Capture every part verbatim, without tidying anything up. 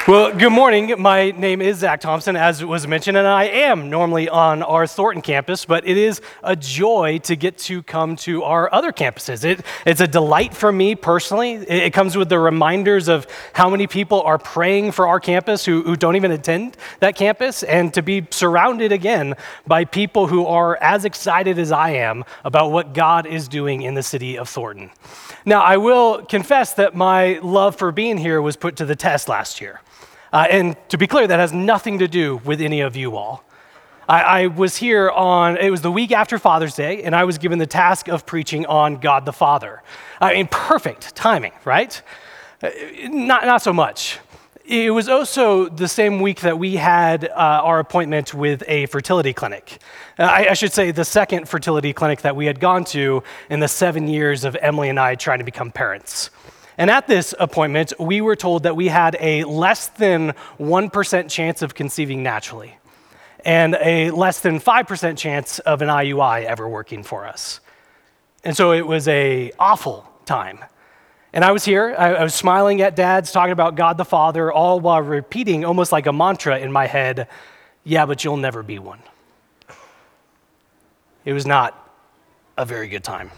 Well, good morning. My name is Zach Thompson, as was mentioned, and I am normally on our Thornton campus, but it is a joy to get to come to our other campuses. It, it's a delight for me personally. It, it comes with the reminders of how many people are praying for our campus who, who don't even attend that campus, and to be surrounded again by people who are as excited as I am about what God is doing in the city of Thornton. Now, I will confess that my love for being here was put to the test last year. Uh, and to be clear, that has nothing to do with any of you all. I, I was here on, it was the week after Father's Day, and I was given the task of preaching on God the Father. I mean, perfect timing, right? Uh, not, not so much. It was also the same week that we had uh, our appointment with a fertility clinic. Uh, I, I should say the second fertility clinic that we had gone to in the seven years of Emily and I trying to become parents. And at this appointment, we were told that we had a less than one percent chance of conceiving naturally and a less than five percent chance of an I U I ever working for us. And so it was an awful time. And I was here, I, I was smiling at dads, talking about God the Father, all while repeating almost like a mantra in my head, yeah, but you'll never be one. It was not a very good time.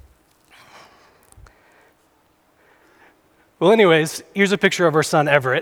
Well, anyways, here's a picture of our son, Everett.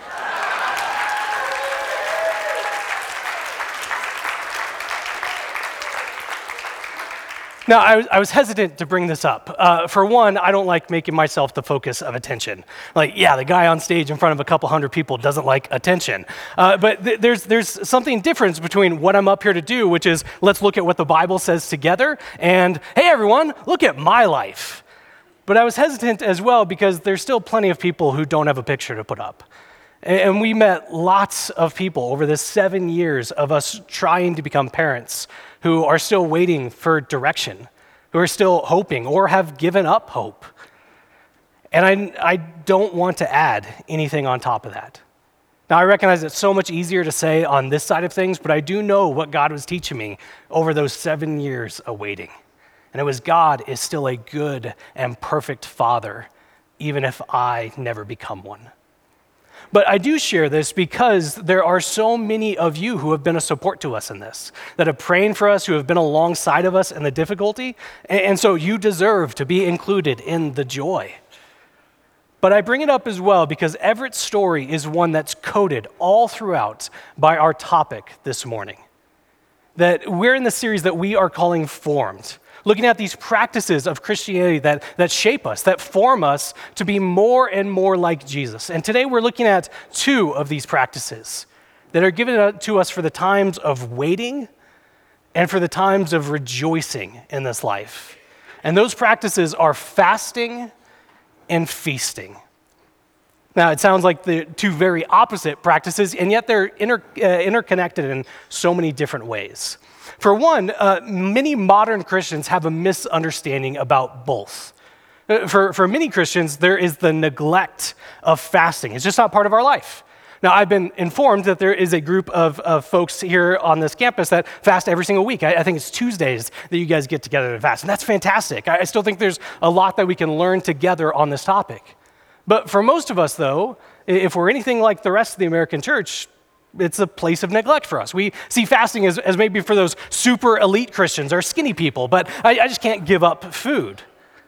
Now, I was, I was hesitant to bring this up. Uh, for one, I don't like making myself the focus of attention. Like, yeah, the guy on stage in front of a couple hundred people doesn't like attention. Uh, but th- there's, there's something different between what I'm up here to do, which is let's look at what the Bible says together, and hey, everyone, look at my life. But I was hesitant as well because there's still plenty of people who don't have a picture to put up. And we met lots of people over the seven years of us trying to become parents who are still waiting for direction, who are still hoping or have given up hope. And I, I don't want to add anything on top of that. Now, I recognize it's so much easier to say on this side of things, but I do know what God was teaching me over those seven years of waiting. And it was God is still a good and perfect Father, even if I never become one. But I do share this because there are so many of you who have been a support to us in this, that are praying for us, who have been alongside of us in the difficulty, and so you deserve to be included in the joy. But I bring it up as well because Everett's story is one that's coded all throughout by our topic this morning. That we're in the series that we are calling Formed, looking at these practices of Christianity that, that shape us, that form us to be more and more like Jesus. And today we're looking at two of these practices that are given to us for the times of waiting and for the times of rejoicing in this life. And those practices are fasting and feasting. Now, it sounds like the two very opposite practices, and yet they're inter, uh, interconnected in so many different ways. For one, uh, many modern Christians have a misunderstanding about both. Uh, for, for many Christians, there is the neglect of fasting. It's just not part of our life. Now, I've been informed that there is a group of, of folks here on this campus that fast every single week. I, I think it's Tuesdays that you guys get together to fast, and that's fantastic. I, I still think there's a lot that we can learn together on this topic. But for most of us, though, if we're anything like the rest of the American church, it's a place of neglect for us. We see fasting as, as maybe for those super elite Christians or skinny people, but I, I just can't give up food.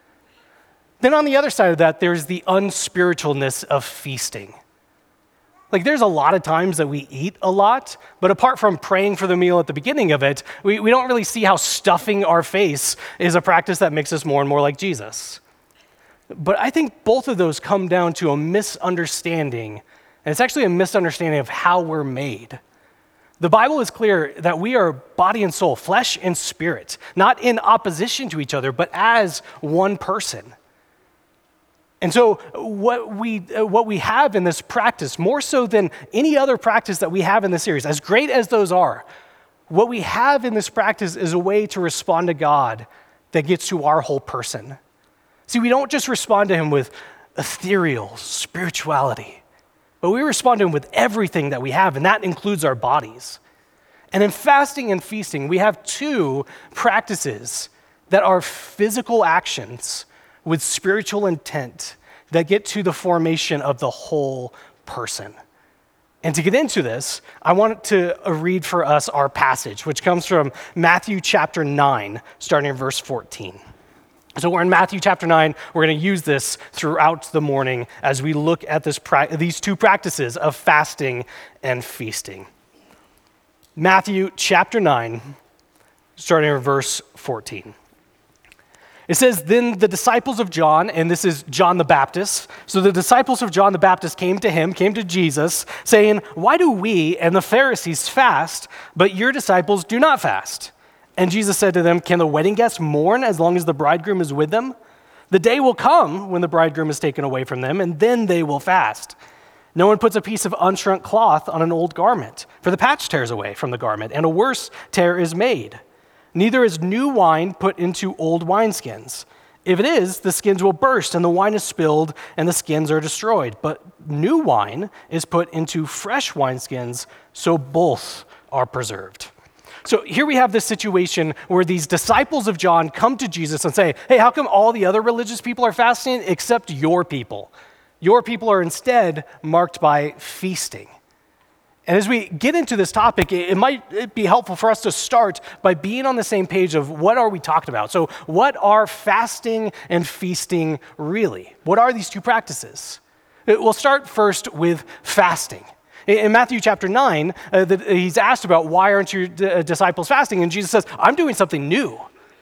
Then on the other side of that, there's the unspiritualness of feasting. Like there's a lot of times that we eat a lot, but apart from praying for the meal at the beginning of it, we, we don't really see how stuffing our face is a practice that makes us more and more like Jesus. But I think both of those come down to a misunderstanding, and it's actually a misunderstanding of how we're made. The Bible is clear that we are body and soul, flesh and spirit, not in opposition to each other, but as one person. And so what we, what we have in this practice, more so than any other practice that we have in this series, as great as those are, what we have in this practice is a way to respond to God that gets to our whole person. See, we don't just respond to him with ethereal spirituality, but we respond to him with everything that we have, and that includes our bodies. And in fasting and feasting, we have two practices that are physical actions with spiritual intent that get to the formation of the whole person. And to get into this, I want to read for us our passage, which comes from Matthew chapter nine, starting in verse fourteen. So we're in Matthew chapter nine. We're going to use this throughout the morning as we look at this pra- these two practices of fasting and feasting. Matthew chapter nine, starting in verse fourteen. It says, then the disciples of John, and this is John the Baptist, so the disciples of John the Baptist came to him, came to Jesus, saying, why do we and the Pharisees fast, but your disciples do not fast? And Jesus said to them, can the wedding guests mourn as long as the bridegroom is with them? The day will come when the bridegroom is taken away from them, and then they will fast. No one puts a piece of unshrunk cloth on an old garment, for the patch tears away from the garment, and a worse tear is made. Neither is new wine put into old wineskins. If it is, the skins will burst, and the wine is spilled, and the skins are destroyed. But new wine is put into fresh wineskins, so both are preserved. So here we have this situation where these disciples of John come to Jesus and say, hey, how come all the other religious people are fasting except your people? Your people are instead marked by feasting. And as we get into this topic, it might be helpful for us to start by being on the same page of what are we talking about. So what are fasting and feasting really? What are these two practices? We'll start first with fasting. In Matthew chapter nine, uh, the, he's asked about why aren't your d- disciples fasting? And Jesus says, I'm doing something new.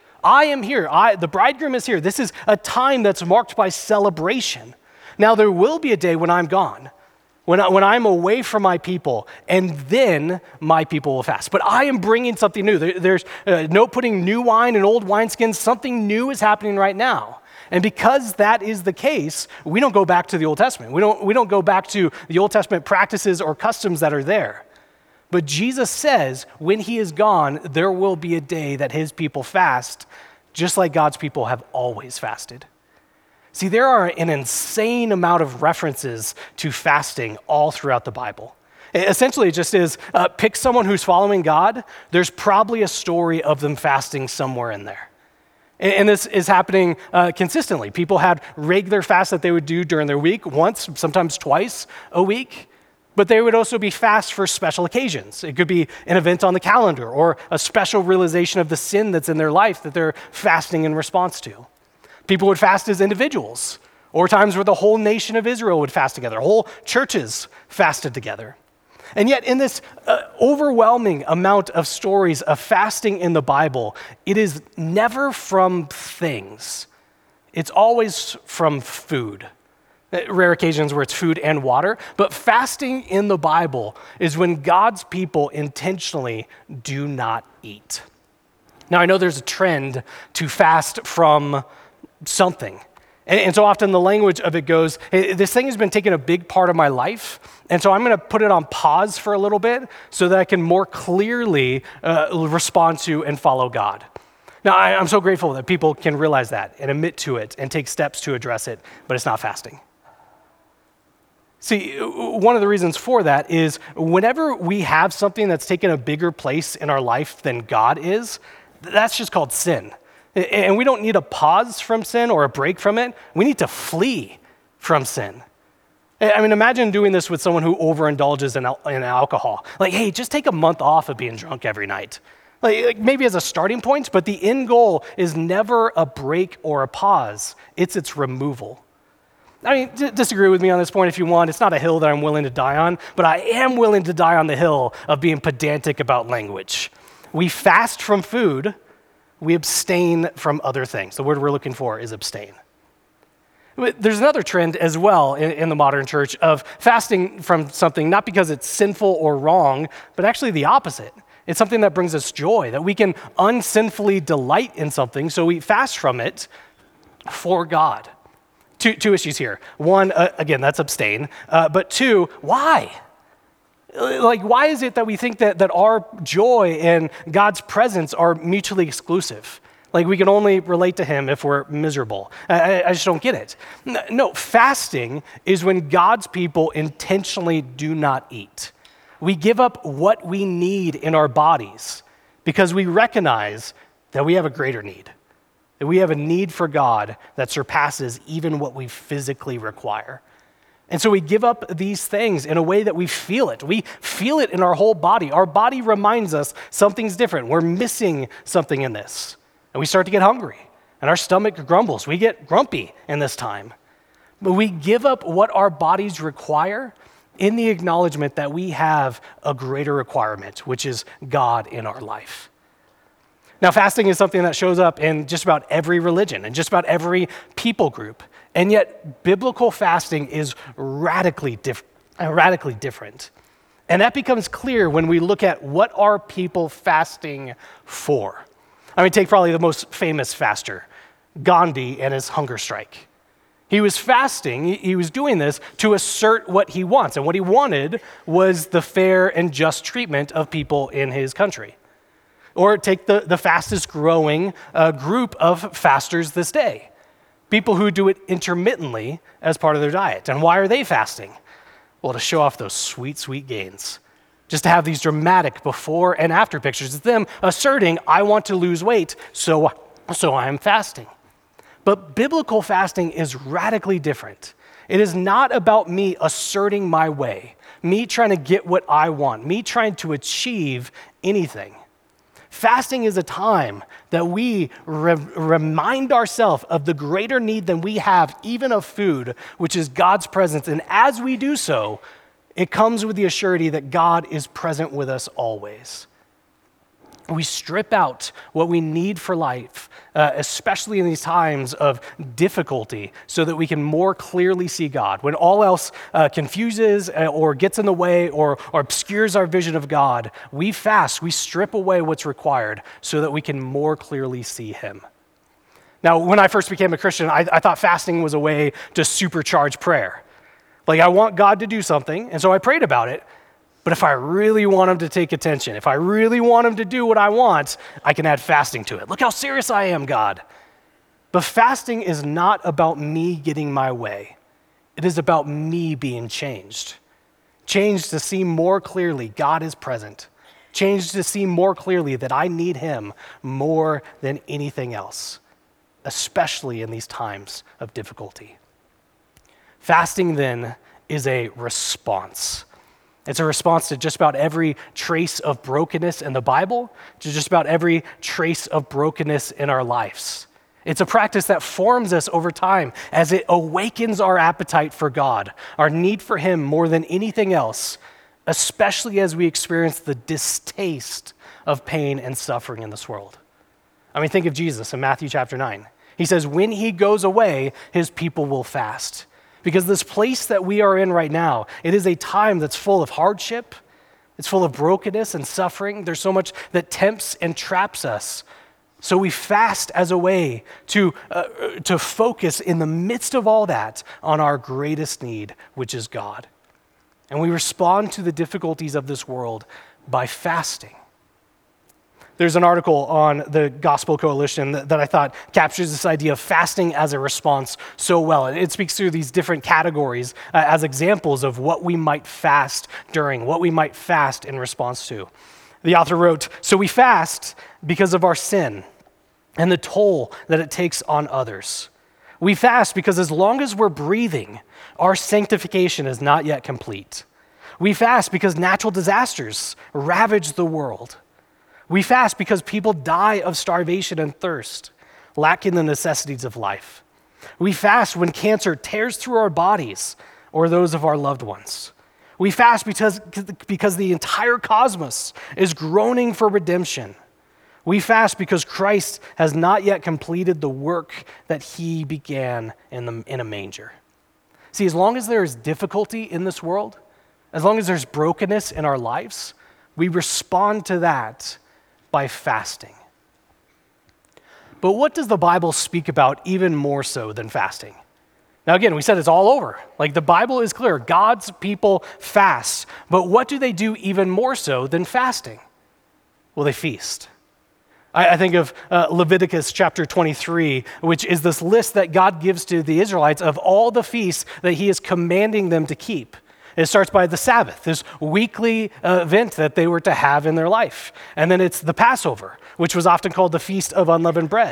I am here. I, the bridegroom is here. This is a time that's marked by celebration. Now there will be a day when I'm gone. When, I, when I'm away from my people, and then my people will fast. But I am bringing something new. There, there's uh, no putting new wine in old wineskins. Something new is happening right now. And because that is the case, we don't go back to the Old Testament. We don't, we don't go back to the Old Testament practices or customs that are there. But Jesus says when he is gone, there will be a day that his people fast, just like God's people have always fasted. See, there are an insane amount of references to fasting all throughout the Bible. Essentially, it just is uh, pick someone who's following God. There's probably a story of them fasting somewhere in there. And, and this is happening uh, consistently. People had regular fasts that they would do during their week, once, sometimes twice a week. But they would also be fast for special occasions. It could be an event on the calendar or a special realization of the sin that's in their life that they're fasting in response to. People would fast as individuals, or times where the whole nation of Israel would fast together. Whole churches fasted together. And yet in this uh, overwhelming amount of stories of fasting in the Bible, it is never from things. It's always from food. Rare occasions where it's food and water, but fasting in the Bible is when God's people intentionally do not eat. Now I know there's a trend to fast from something. And, and so often the language of it goes, hey, this thing has been taking a big part of my life, and so I'm going to put it on pause for a little bit so that I can more clearly uh, respond to and follow God. Now, I, I'm so grateful that people can realize that and admit to it and take steps to address it, but it's not fasting. See, one of the reasons for that is whenever we have something that's taken a bigger place in our life than God is, that's just called sin. And we don't need a pause from sin or a break from it. We need to flee from sin. I mean, imagine doing this with someone who overindulges in, al- in alcohol. Like, hey, just take a month off of being drunk every night. Like, like maybe as a starting point, but the end goal is never a break or a pause. It's its removal. I mean, d- disagree with me on this point if you want. It's not a hill that I'm willing to die on, but I am willing to die on the hill of being pedantic about language. We fast from food. We abstain from other things. The word we're looking for is abstain. There's another trend as well in, in the modern church of fasting from something, not because it's sinful or wrong, but actually the opposite. It's something that brings us joy, that we can unsinfully delight in something, so we fast from it for God. Two, two issues here. One, uh, again, that's abstain. Uh, but two, why? Like, why is it that we think that, that our joy and God's presence are mutually exclusive? Like, we can only relate to him if we're miserable. I, I just don't get it. No, fasting is when God's people intentionally do not eat. We give up what we need in our bodies because we recognize that we have a greater need, that we have a need for God that surpasses even what we physically require. And so we give up these things in a way that we feel it. We feel it in our whole body. Our body reminds us something's different. We're missing something in this. And we start to get hungry, and our stomach grumbles. We get grumpy in this time. But we give up what our bodies require in the acknowledgement that we have a greater requirement, which is God in our life. Now, fasting is something that shows up in just about every religion and just about every people group. And yet, biblical fasting is radically, diff- radically different. And that becomes clear when we look at what are people fasting for. I mean, take probably the most famous faster, Gandhi and his hunger strike. He was fasting, he was doing this to assert what he wants. And what he wanted was the fair and just treatment of people in his country. Or take the, the fastest growing uh, group of fasters this day. People who do it intermittently as part of their diet. And why are they fasting? Well, to show off those sweet, sweet gains. Just to have these dramatic before and after pictures. It's them asserting, I want to lose weight, so, so I am fasting. But biblical fasting is radically different. It is not about me asserting my way, me trying to get what I want, me trying to achieve anything. Fasting is a time that we re- remind ourselves of the greater need than we have, even of food, which is God's presence. And as we do so, it comes with the assurity that God is present with us always. We strip out what we need for life, uh, especially in these times of difficulty, so that we can more clearly see God. When all else uh, confuses or gets in the way or, or obscures our vision of God, we fast, we strip away what's required so that we can more clearly see him. Now, when I first became a Christian, I, I thought fasting was a way to supercharge prayer. Like, I want God to do something, and so I prayed about it. But if I really want him to take attention, if I really want him to do what I want, I can add fasting to it. Look how serious I am, God. But fasting is not about me getting my way. It is about me being changed. Changed to see more clearly God is present. Changed to see more clearly that I need him more than anything else, especially in these times of difficulty. Fasting, then, is a response. It's a response to just about every trace of brokenness in the Bible, to just about every trace of brokenness in our lives. It's a practice that forms us over time as it awakens our appetite for God, our need for him more than anything else, especially as we experience the distaste of pain and suffering in this world. I mean, think of Jesus in Matthew chapter nine. He says, when he goes away, his people will fast. Because this place that we are in right now, it is a time that's full of hardship. It's full of brokenness and suffering. There's so much that tempts and traps us. So we fast as a way to, uh, to focus in the midst of all that on our greatest need, which is God. And we respond to the difficulties of this world by fasting. There's an article on the Gospel Coalition that, that I thought captures this idea of fasting as a response so well. It speaks through these different categories uh, as examples of what we might fast during, what we might fast in response to. The author wrote, so we fast because of our sin and the toll that it takes on others. We fast because as long as we're breathing, our sanctification is not yet complete. We fast because natural disasters ravage the world. We fast because people die of starvation and thirst, lacking the necessities of life. We fast when cancer tears through our bodies or those of our loved ones. We fast because, because the entire cosmos is groaning for redemption. We fast because Christ has not yet completed the work that he began in, the, in a manger. See, as long as there is difficulty in this world, as long as there's brokenness in our lives, we respond to that by fasting. But what does the Bible speak about even more so than fasting? Now again, we said it's all over. Like the Bible is clear, God's people fast. But what do they do even more so than fasting? Well, they feast. I, I think of uh, Leviticus chapter twenty-three, which is this list that God gives to the Israelites of all the feasts that he is commanding them to keep. It starts by the Sabbath, this weekly uh, event that they were to have in their life. And then it's the Passover, which was often called the Feast of Unleavened Bread.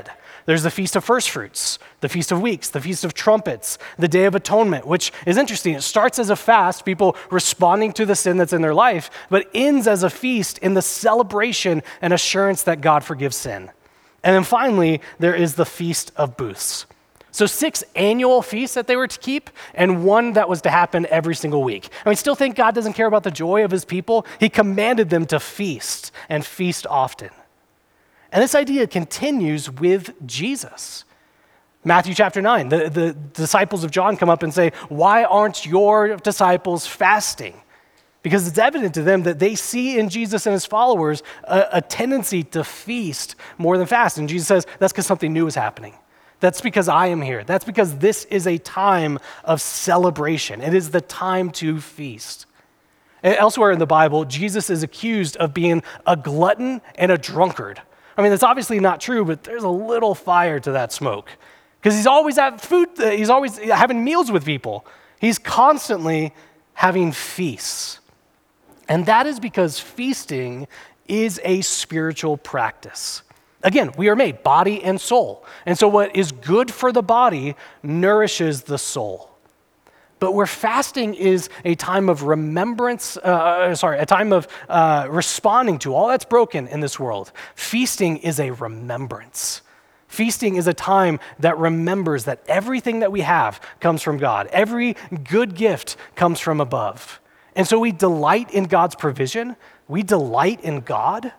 There's the Feast of First Fruits, the Feast of Weeks, the Feast of Trumpets, the Day of Atonement, which is interesting. It starts as a fast, people responding to the sin that's in their life, but ends as a feast in the celebration and assurance that God forgives sin. And then finally, there is the Feast of Booths. So six annual feasts that they were to keep, and one that was to happen every single week. And we still think God doesn't care about the joy of his people. He commanded them to feast, and feast often. And this idea continues with Jesus. Matthew chapter nine, the, the disciples of John come up and say, "Why aren't your disciples fasting?" Because it's evident to them that they see in Jesus and his followers a, a tendency to feast more than fast. And Jesus says, that's because something new is happening. That's because I am here. That's because this is a time of celebration. It is the time to feast. Elsewhere in the Bible, Jesus is accused of being a glutton and a drunkard. I mean, that's obviously not true, but there's a little fire to that smoke. Because he's always at food, he's always having meals with people. He's constantly having feasts. And that is because feasting is a spiritual practice. Again, we are made body and soul. And so what is good for the body nourishes the soul. But where fasting is a time of remembrance, uh, sorry, a time of uh, responding to all that's broken in this world, feasting is a remembrance. Feasting is a time that remembers that everything that we have comes from God. Every good gift comes from above. And so we delight in God's provision. We delight in God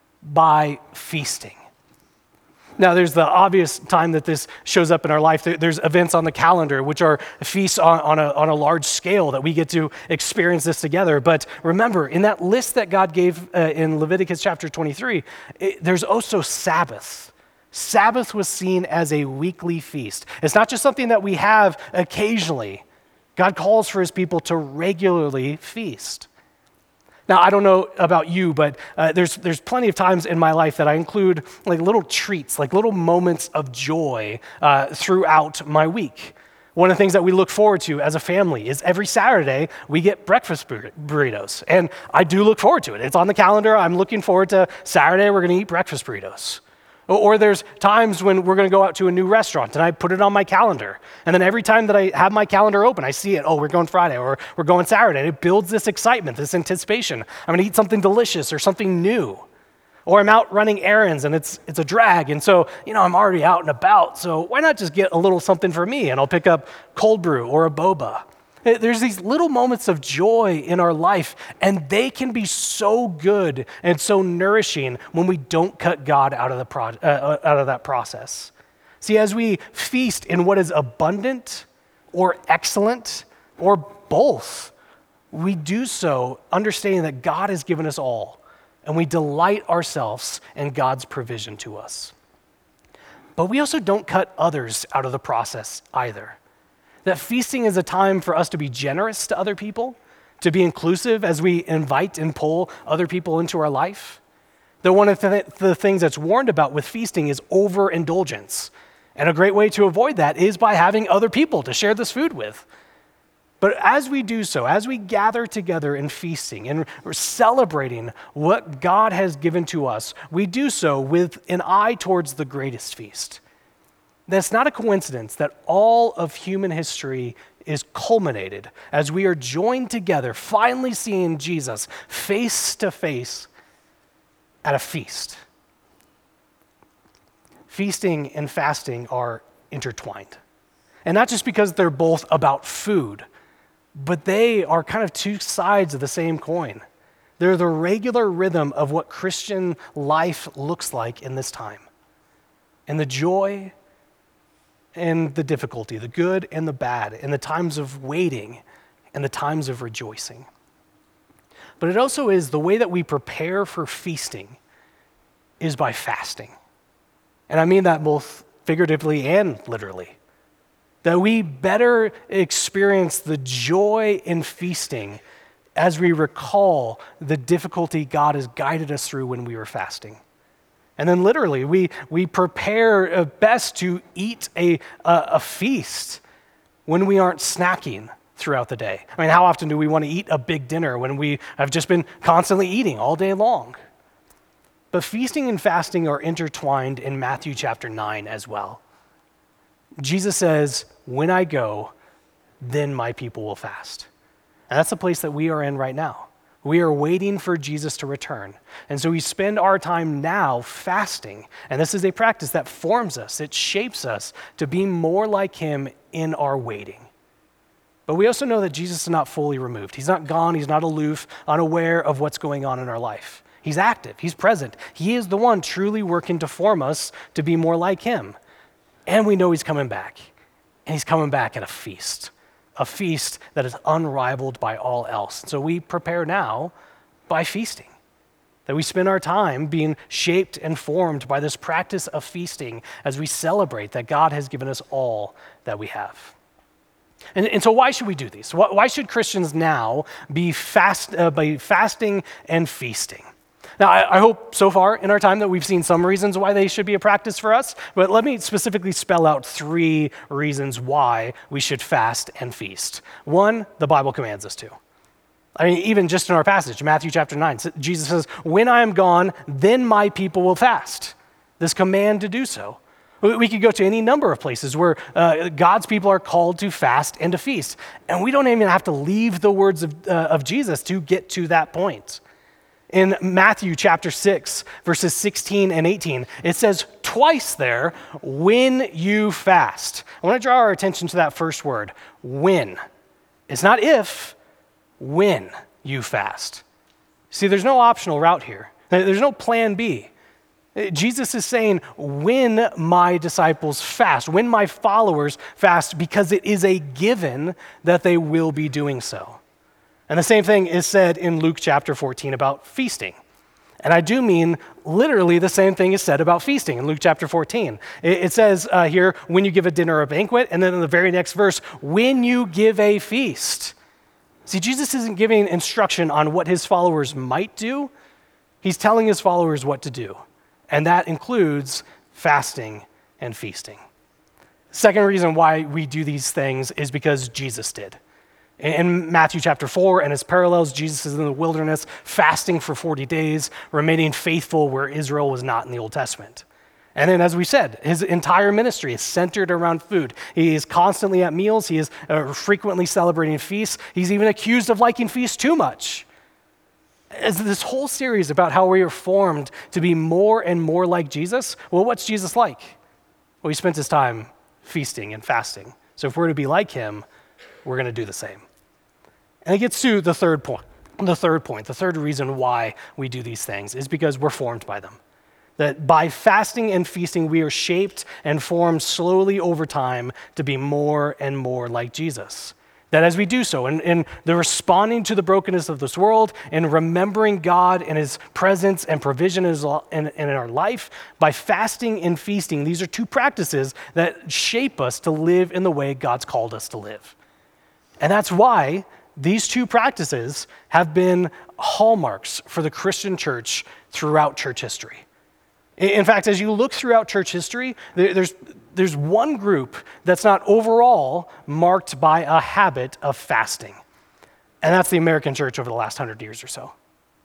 by feasting. Now, there's the obvious time that this shows up in our life. There's events on the calendar, which are feasts on, on, a, on a large scale that we get to experience this together. But remember, in that list that God gave uh, in Leviticus chapter twenty-three, it, there's also Sabbath. Sabbath was seen as a weekly feast. It's not just something that we have occasionally. God calls for his people to regularly feast. Now, I don't know about you, but uh, there's there's plenty of times in my life that I include like little treats, like little moments of joy uh, throughout my week. One of the things that we look forward to as a family is every Saturday we get breakfast bur- burritos. And I do look forward to it. It's on the calendar. I'm looking forward to Saturday, we're going to eat breakfast burritos. Or there's times when we're going to go out to a new restaurant and I put it on my calendar. And then every time that I have my calendar open, I see it. Oh, we're going Friday or we're going Saturday. And it builds this excitement, this anticipation. I'm going to eat something delicious or something new. Or I'm out running errands and it's it's a drag. And so, you know, I'm already out and about. So why not just get a little something for me? And I'll pick up cold brew or a boba. There's these little moments of joy in our life, and they can be so good and so nourishing when we don't cut God out of the pro- uh, out of that process. See, as we feast in what is abundant or excellent or both, we do so understanding that God has given us all, and we delight ourselves in God's provision to us. But we also don't cut others out of the process either. That feasting is a time for us to be generous to other people, to be inclusive as we invite and pull other people into our life. Though one of the, the things that's warned about with feasting is overindulgence. And a great way to avoid that is by having other people to share this food with. But as we do so, as we gather together in feasting and we're celebrating what God has given to us, we do so with an eye towards the greatest feast. That's not a coincidence that all of human history is culminated as we are joined together, finally seeing Jesus face to face at a feast. Feasting and fasting are intertwined. And not just because they're both about food, but they are kind of two sides of the same coin. They're the regular rhythm of what Christian life looks like in this time. And the joy and the difficulty, the good and the bad, and the times of waiting and the times of rejoicing. But it also is the way that we prepare for feasting is by fasting. And I mean that both figuratively and literally. That we better experience the joy in feasting as we recall the difficulty God has guided us through when we were fasting. And then literally, we we prepare best to eat a, a, a feast when we aren't snacking throughout the day. I mean, how often do we want to eat a big dinner when we have just been constantly eating all day long? But feasting and fasting are intertwined in Matthew chapter nine as well. Jesus says, when I go, then my people will fast. And that's the place that we are in right now. We are waiting for Jesus to return. And so we spend our time now fasting. And this is a practice that forms us, it shapes us to be more like him in our waiting. But we also know that Jesus is not fully removed. He's not gone, he's not aloof, unaware of what's going on in our life. He's active, he's present. He is the one truly working to form us to be more like him. And we know he's coming back. And he's coming back at a feast. A feast that is unrivaled by all else. So we prepare now by feasting. That we spend our time being shaped and formed by this practice of feasting as we celebrate that God has given us all that we have. And, and so why should we do these? Why, why should Christians now be, fast, uh, be fasting and feasting? Now, I, I hope so far in our time that we've seen some reasons why they should be a practice for us, but let me specifically spell out three reasons why we should fast and feast. One, the Bible commands us to. I mean, even just in our passage, Matthew chapter nine, Jesus says, when I am gone, then my people will fast. This command to do so. We could go to any number of places where uh, God's people are called to fast and to feast. And we don't even have to leave the words of, uh, of Jesus to get to that point. In Matthew chapter six, verses sixteen and eighteen, it says twice there, when you fast. I want to draw our attention to that first word, when. It's not if, when you fast. See, there's no optional route here. There's no plan B. Jesus is saying, when my disciples fast, when my followers fast, because it is a given that they will be doing so. And the same thing is said in Luke chapter fourteen about feasting. And I do mean literally the same thing is said about feasting in Luke chapter fourteen. It, it says uh, here, when you give a dinner or a banquet, and then in the very next verse, when you give a feast. See, Jesus isn't giving instruction on what his followers might do. He's telling his followers what to do. And that includes fasting and feasting. Second reason why we do these things is because Jesus did. In Matthew chapter four and its parallels, Jesus is in the wilderness fasting for forty days, remaining faithful where Israel was not in the Old Testament. And then, as we said, his entire ministry is centered around food. He is constantly at meals. He is uh, frequently celebrating feasts. He's even accused of liking feasts too much. As this whole series about how we are formed to be more and more like Jesus, well, what's Jesus like? Well, he spent his time feasting and fasting. So if we're to be like him, we're going to do the same. And it gets to the third point. The third point, the third reason why we do these things is because we're formed by them. That by fasting and feasting, we are shaped and formed slowly over time to be more and more like Jesus. That as we do so, and, and the responding to the brokenness of this world and remembering God and his presence and provision in, in, in our life, by fasting and feasting, these are two practices that shape us to live in the way God's called us to live. And that's why these two practices have been hallmarks for the Christian church throughout church history. In fact, as you look throughout church history, there's, there's one group that's not overall marked by a habit of fasting. And that's the American church over the last hundred years or so.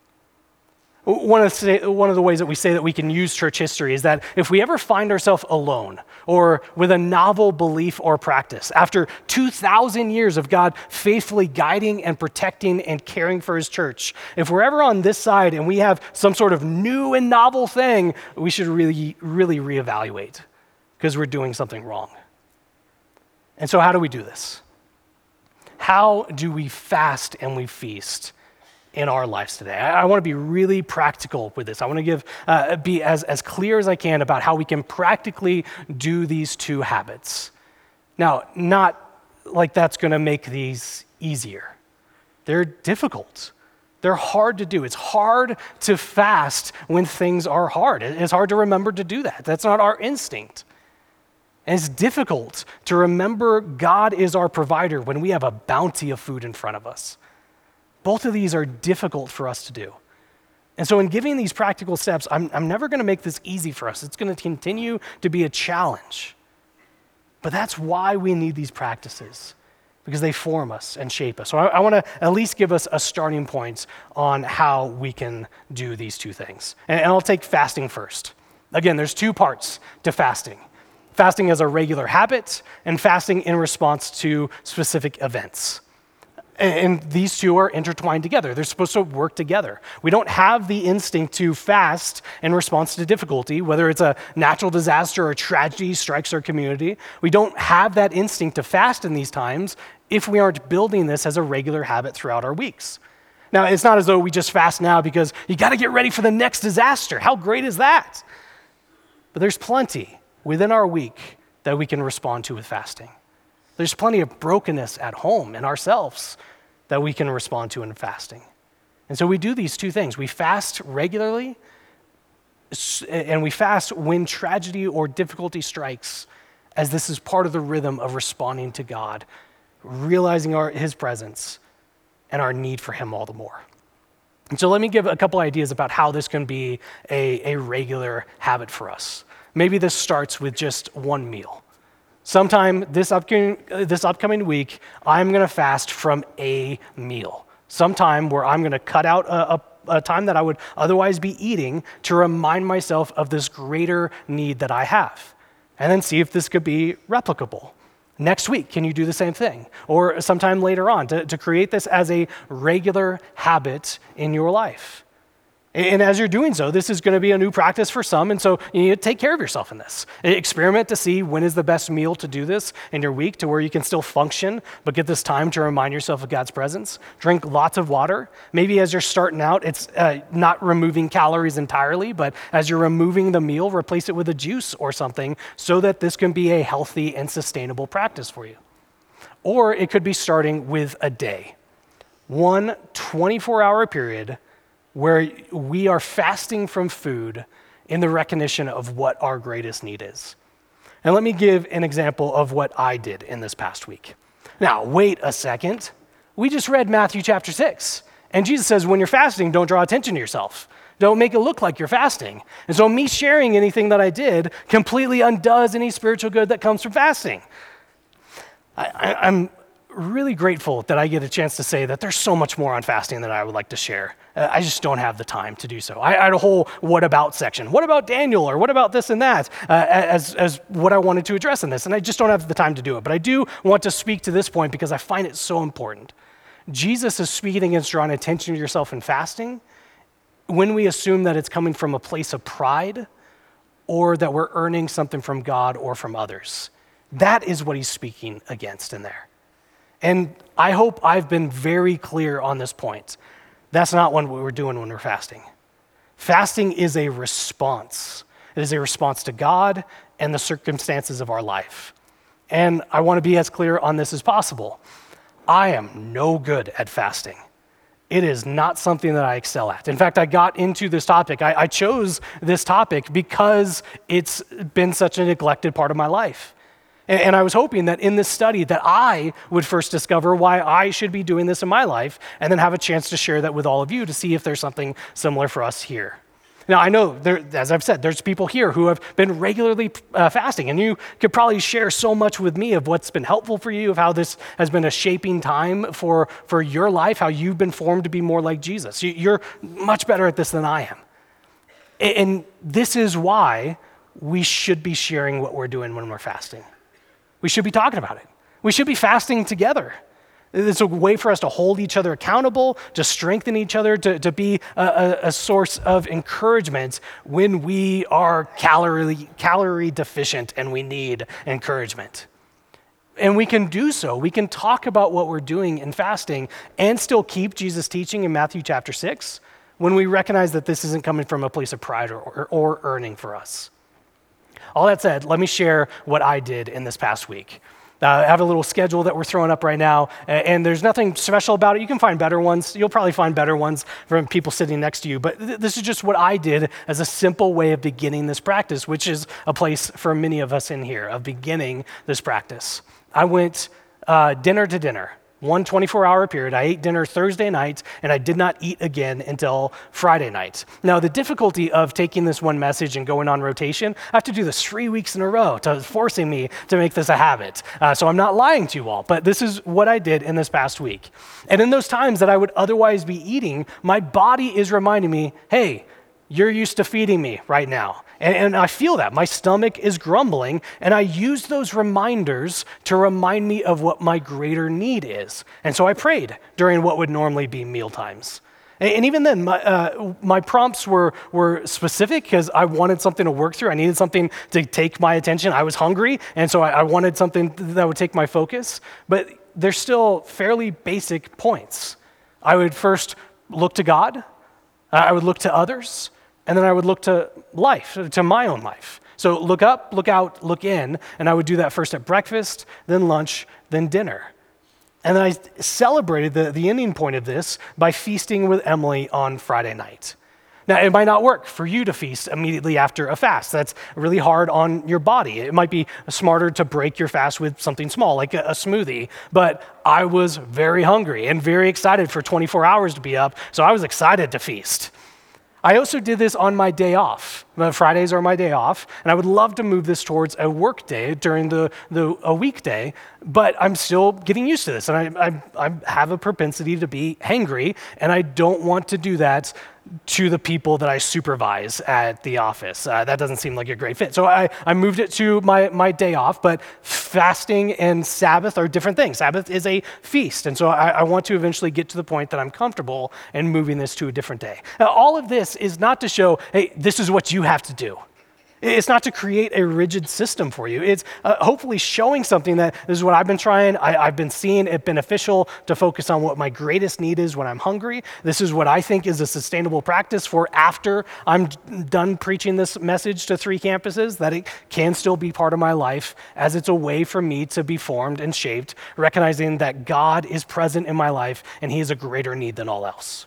One of, the, one of the ways that we say that we can use church history is that if we ever find ourselves alone or with a novel belief or practice, after two thousand years of God faithfully guiding and protecting and caring for his church, if we're ever on this side and we have some sort of new and novel thing, we should really, really reevaluate because we're doing something wrong. And so how do we do this? How do we fast and we feast in our lives today? I, I want to be really practical with this. I want to give uh, be as, as clear as I can about how we can practically do these two habits. Now, not like that's going to make these easier. They're difficult. They're hard to do. It's hard to fast when things are hard. It's hard to remember to do that. That's not our instinct. And it's difficult to remember God is our provider when we have a bounty of food in front of us. Both of these are difficult for us to do. And so in giving these practical steps, I'm, I'm never going to make this easy for us. It's going to continue to be a challenge. But that's why we need these practices. because they form us and shape us. So I, I want to at least give us a starting point on how we can do these two things. And, and I'll take fasting first. Again, there's two parts to fasting. Fasting as a regular habit and fasting in response to specific events. And, and these two are intertwined together. They're supposed to work together. We don't have the instinct to fast in response to difficulty, whether it's a natural disaster or tragedy strikes our community. We don't have that instinct to fast in these times if we aren't building this as a regular habit throughout our weeks. Now, it's not as though we just fast now because you got to get ready for the next disaster. How great is that? But there's plenty within our week that we can respond to with fasting. There's plenty of brokenness at home in ourselves that we can respond to in fasting. And so we do these two things. We fast regularly, and we fast when tragedy or difficulty strikes, as this is part of the rhythm of responding to God, realizing our, his presence and our need for him all the more. And so let me give a couple ideas about how this can be a, a regular habit for us. Maybe this starts with just one meal. Sometime this upcoming, this upcoming week, I'm going to fast from a meal. Sometime where I'm going to cut out a, a, a time that I would otherwise be eating to remind myself of this greater need that I have. And then see if this could be replicable. Next week, can you do the same thing? Or sometime later on to, to create this as a regular habit in your life. And as you're doing so, this is going to be a new practice for some, and so you need to take care of yourself in this. Experiment to see when is the best meal to do this in your week to where you can still function, but get this time to remind yourself of God's presence. Drink lots of water. Maybe as you're starting out, it's uh, not removing calories entirely, but as you're removing the meal, replace it with a juice or something so that this can be a healthy and sustainable practice for you. Or it could be starting with a day. One twenty-four hour period where we are fasting from food in the recognition of what our greatest need is. And let me give an example of what I did in this past week. Now, wait a second. We just read Matthew chapter six, and Jesus says, when you're fasting, don't draw attention to yourself. Don't make it look like you're fasting. And so me sharing anything that I did completely undoes any spiritual good that comes from fasting. I, I, I'm really grateful that I get a chance to say that there's so much more on fasting that I would like to share. Uh, I just don't have the time to do so. I, I had a whole what about section. What about Daniel, or what about this and that, uh, as, as what I wanted to address in this, and I just don't have the time to do it. But I do want to speak to this point because I find it so important. Jesus is speaking against drawing attention to yourself in fasting when we assume that it's coming from a place of pride or that we're earning something from God or from others. That is what he's speaking against in there. And I hope I've been very clear on this point. That's not what we're doing when we're fasting. Fasting is a response. It is a response to God and the circumstances of our life. And I want to be as clear on this as possible. I am no good at fasting. It is not something that I excel at. In fact, I got into this topic. I, I chose this topic because it's been such a neglected part of my life. And I was hoping that in this study that I would first discover why I should be doing this in my life and then have a chance to share that with all of you to see if there's something similar for us here. Now, I know, there, as I've said, there's people here who have been regularly uh, fasting, and you could probably share so much with me of what's been helpful for you, of how this has been a shaping time for, for your life, how you've been formed to be more like Jesus. You, you're much better at this than I am. And this is why we should be sharing what we're doing when we're fasting. We should be talking about it. We should be fasting together. It's a way for us to hold each other accountable, to strengthen each other, to, to be a, a source of encouragement when we are calorie, calorie deficient and we need encouragement. And we can do so. We can talk about what we're doing in fasting and still keep Jesus' teaching in Matthew chapter six when we recognize that this isn't coming from a place of pride or, or, or earning for us. All that said, let me share what I did in this past week. Uh, I have a little schedule that we're throwing up right now, and there's nothing special about it. You can find better ones. You'll probably find better ones from people sitting next to you, but th- this is just what I did as a simple way of beginning this practice, which is a place for many of us in here, of beginning this practice. I went uh, dinner to dinner one twenty-four hour period. I ate dinner Thursday night, and I did not eat again until Friday night. Now, the difficulty of taking this one message and going on rotation, I have to do this three weeks in a row, to forcing me to make this a habit. Uh, so I'm not lying to you all, but this is what I did in this past week. And in those times that I would otherwise be eating, my body is reminding me, hey, you're used to feeding me right now. And, and I feel that. My stomach is grumbling, and I use those reminders to remind me of what my greater need is. And so I prayed during what would normally be meal times. And, and even then, my, uh, my prompts were, were specific because I wanted something to work through. I needed something to take my attention. I was hungry, and so I, I wanted something that would take my focus. But they're still fairly basic points. I would first look to God. I would look to others. And then I would look to life, to my own life. So look up, look out, look in, and I would do that first at breakfast, then lunch, then dinner. And then I celebrated the, the ending point of this by feasting with Emily on Friday night. Now, it might not work for you to feast immediately after a fast. That's really hard on your body. It might be smarter to break your fast with something small, like a, a smoothie. But I was very hungry and very excited for twenty-four hours to be up, so I was excited to feast. I also did this on my day off. Fridays are my day off, and I would love to move this towards a work day during the, the a weekday, but I'm still getting used to this, and I, I, I have a propensity to be hangry, and I don't want to do that to the people that I supervise at the office. Uh, that doesn't seem like a great fit. So I, I moved it to my, my day off, but fasting and Sabbath are different things. Sabbath is a feast, and so I, I want to eventually get to the point that I'm comfortable in moving this to a different day. Now, all of this is not to show, hey, this is what you have to do. It's not to create a rigid system for you. It's uh, hopefully showing something that this is what I've been trying. I, I've been seeing it beneficial to focus on what my greatest need is when I'm hungry. This is what I think is a sustainable practice for after I'm done preaching this message to three campuses, that it can still be part of my life as it's a way for me to be formed and shaped, recognizing that God is present in my life and he is a greater need than all else.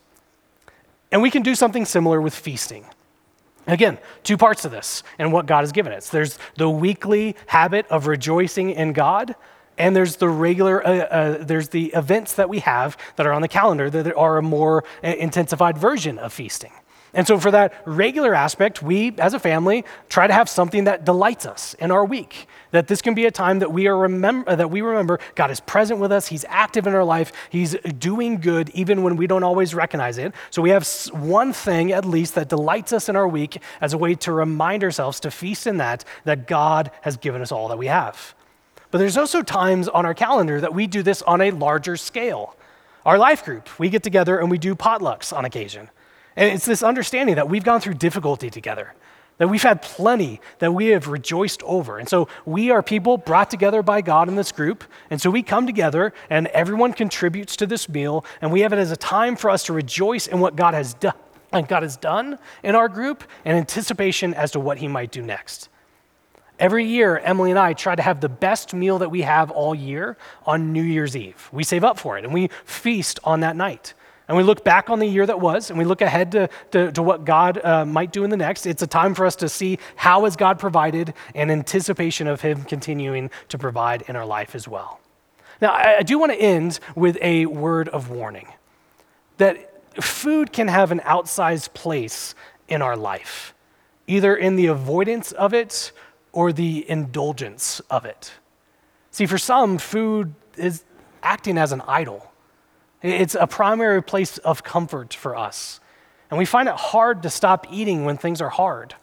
And we can do something similar with feasting. Again, two parts to this and what God has given us. There's the weekly habit of rejoicing in God, and there's the regular, uh, uh, there's the events that we have that are on the calendar that are a more intensified version of feasting. And so for that regular aspect, we as a family try to have something that delights us in our week. That this can be a time that we are remember that we remember God is present with us. He's active in our life. He's doing good even when we don't always recognize it. So we have one thing at least that delights us in our week as a way to remind ourselves to feast in that, that God has given us all that we have. But there's also times on our calendar that we do this on a larger scale. Our life group, we get together and we do potlucks on occasion. And it's this understanding that we've gone through difficulty together, that we've had plenty that we have rejoiced over. And so we are people brought together by God in this group. And so we come together and everyone contributes to this meal. And we have it as a time for us to rejoice in what God has done, and God has done in our group, and anticipation as to what he might do next. Every year, Emily and I try to have the best meal that we have all year on New Year's Eve. We save up for it and we feast on that night. And we look back on the year that was, and we look ahead to, to, to what God uh, might do in the next. It's a time for us to see how has God provided and anticipation of him continuing to provide in our life as well. Now, I, I do want to end with a word of warning, that food can have an outsized place in our life, either in the avoidance of it or the indulgence of it. See, for some, food is acting as an idol. It's a primary place of comfort for us. And we find it hard to stop eating when things are hard.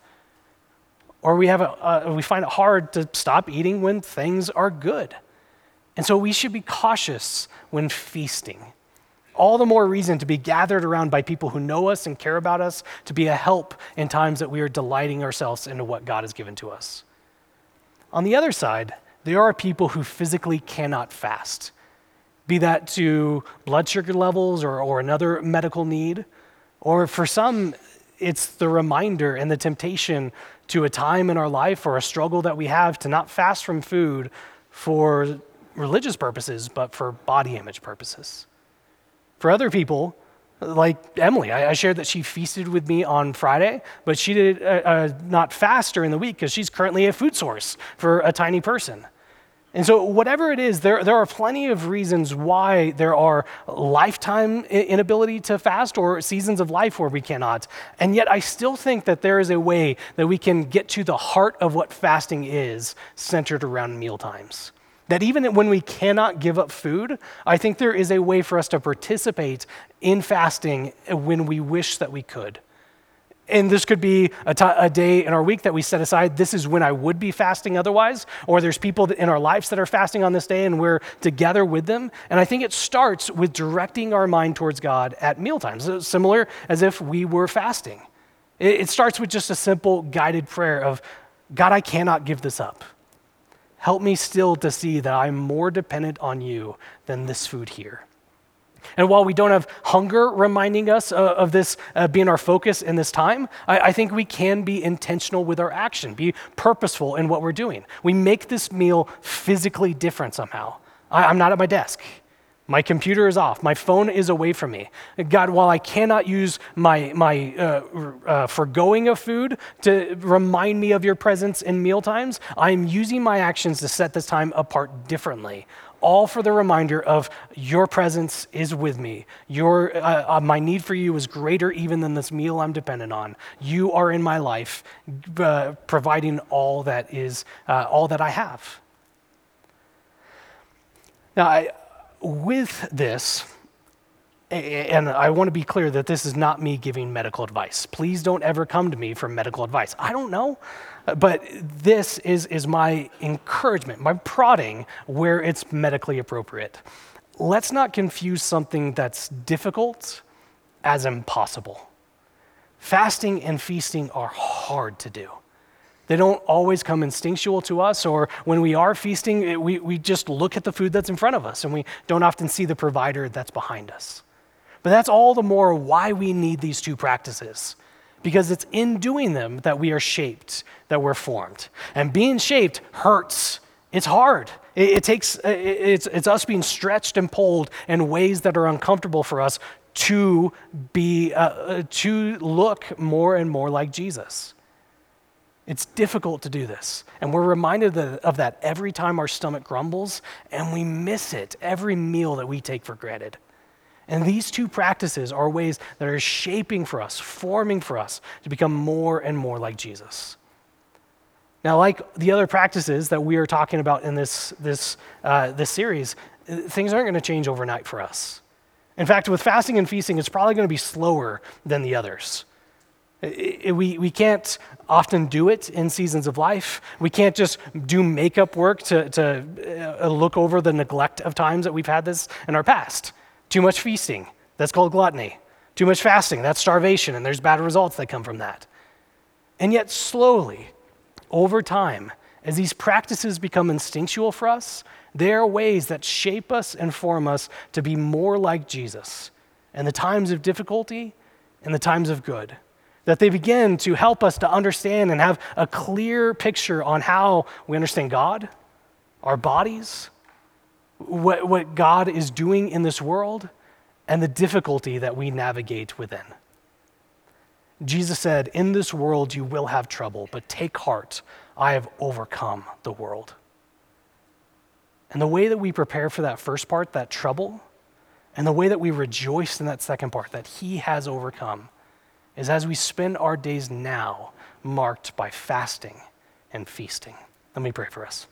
Or we, have a, uh, we find it hard to stop eating when things are good. And so we should be cautious when feasting. All the more reason to be gathered around by people who know us and care about us, to be a help in times that we are delighting ourselves into what God has given to us. On the other side, there are people who physically cannot fast. Be that to blood sugar levels or, or another medical need, or for some, it's the reminder and the temptation to a time in our life or a struggle that we have to not fast from food for religious purposes, but for body image purposes. For other people, like Emily, I, I shared that she feasted with me on Friday, but she did uh, uh, not fast during the week because she's currently a food source for a tiny person. And so whatever it is, there, there are plenty of reasons why there are lifetime inability to fast or seasons of life where we cannot. And yet I still think that there is a way that we can get to the heart of what fasting is centered around meal times. That even when we cannot give up food, I think there is a way for us to participate in fasting when we wish that we could. And this could be a, t- a day in our week that we set aside. This is when I would be fasting otherwise. Or there's people in our lives that are fasting on this day and we're together with them. And I think it starts with directing our mind towards God at mealtimes, similar as if we were fasting. It, it starts with just a simple guided prayer of, God, I cannot give this up. Help me still to see that I'm more dependent on you than this food here. And while we don't have hunger reminding us uh, of this uh, being our focus in this time, I, I think we can be intentional with our action, be purposeful in what we're doing. We make this meal physically different somehow. I, I'm not at my desk. My computer is off. My phone is away from me. God, while I cannot use my, my uh, uh, forgoing of food to remind me of your presence in meal times, I'm using my actions to set this time apart differently. All for the reminder of your presence is with me. Your, uh, uh, my need for you is greater even than this meal I'm dependent on. You are in my life, uh, providing all that is uh, all that I have. Now, I, with this, and I want to be clear that this is not me giving medical advice. Please don't ever come to me for medical advice. I don't know. But this is, is my encouragement, my prodding where it's medically appropriate. Let's not confuse something that's difficult as impossible. Fasting and feasting are hard to do. They don't always come instinctual to us, or when we are feasting, we, we just look at the food that's in front of us and we don't often see the provider that's behind us. But that's all the more why we need these two practices. Because it's in doing them that we are shaped, that we're formed. And being shaped hurts. It's hard. It, it takes, it, it's, it's us being stretched and pulled in ways that are uncomfortable for us to be, uh, to look more and more like Jesus. It's difficult to do this. And we're reminded of that every time our stomach grumbles, and we miss it every meal that we take for granted. And these two practices are ways that are shaping for us, forming for us to become more and more like Jesus. Now, like the other practices that we are talking about in this, this, uh, this series, things aren't going to change overnight for us. In fact, with fasting and feasting, it's probably going to be slower than the others. It, it, we, we can't often do it in seasons of life. We can't just do makeup work to, to uh, look over the neglect of times that we've had this in our past. Too much feasting, that's called gluttony. Too much fasting, that's starvation, and there's bad results that come from that. And yet slowly, over time, as these practices become instinctual for us, they are ways that shape us and form us to be more like Jesus in the times of difficulty and the times of good. That they begin to help us to understand and have a clear picture on how we understand God, our bodies, What, what God is doing in this world, and the difficulty that we navigate within. Jesus said, in this world you will have trouble, but take heart, I have overcome the world. And the way that we prepare for that first part, that trouble, and the way that we rejoice in that second part, that he has overcome, is as we spend our days now marked by fasting and feasting. Let me pray for us.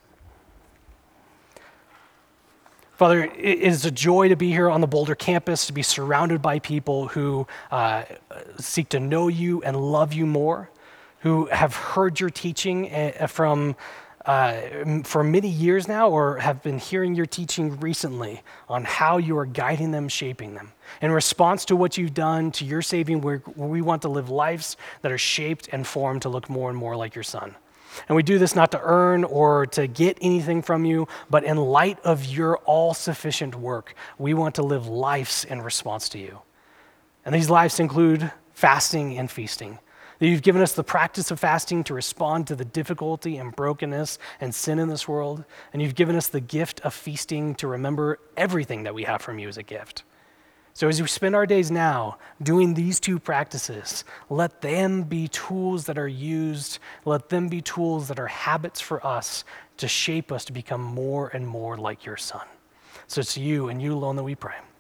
Father, it is a joy to be here on the Boulder campus, to be surrounded by people who uh, seek to know you and love you more, who have heard your teaching from uh, for many years now, or have been hearing your teaching recently on how you are guiding them, shaping them. In response to what you've done, to your saving, where we want to live lives that are shaped and formed to look more and more like your Son. And we do this not to earn or to get anything from you, but in light of your all-sufficient work, we want to live lives in response to you. And these lives include fasting and feasting. That you've given us the practice of fasting to respond to the difficulty and brokenness and sin in this world. And you've given us the gift of feasting to remember everything that we have from you as a gift. So as we spend our days now doing these two practices, let them be tools that are used, let them be tools that are habits for us to shape us to become more and more like your Son. So it's you and you alone that we pray.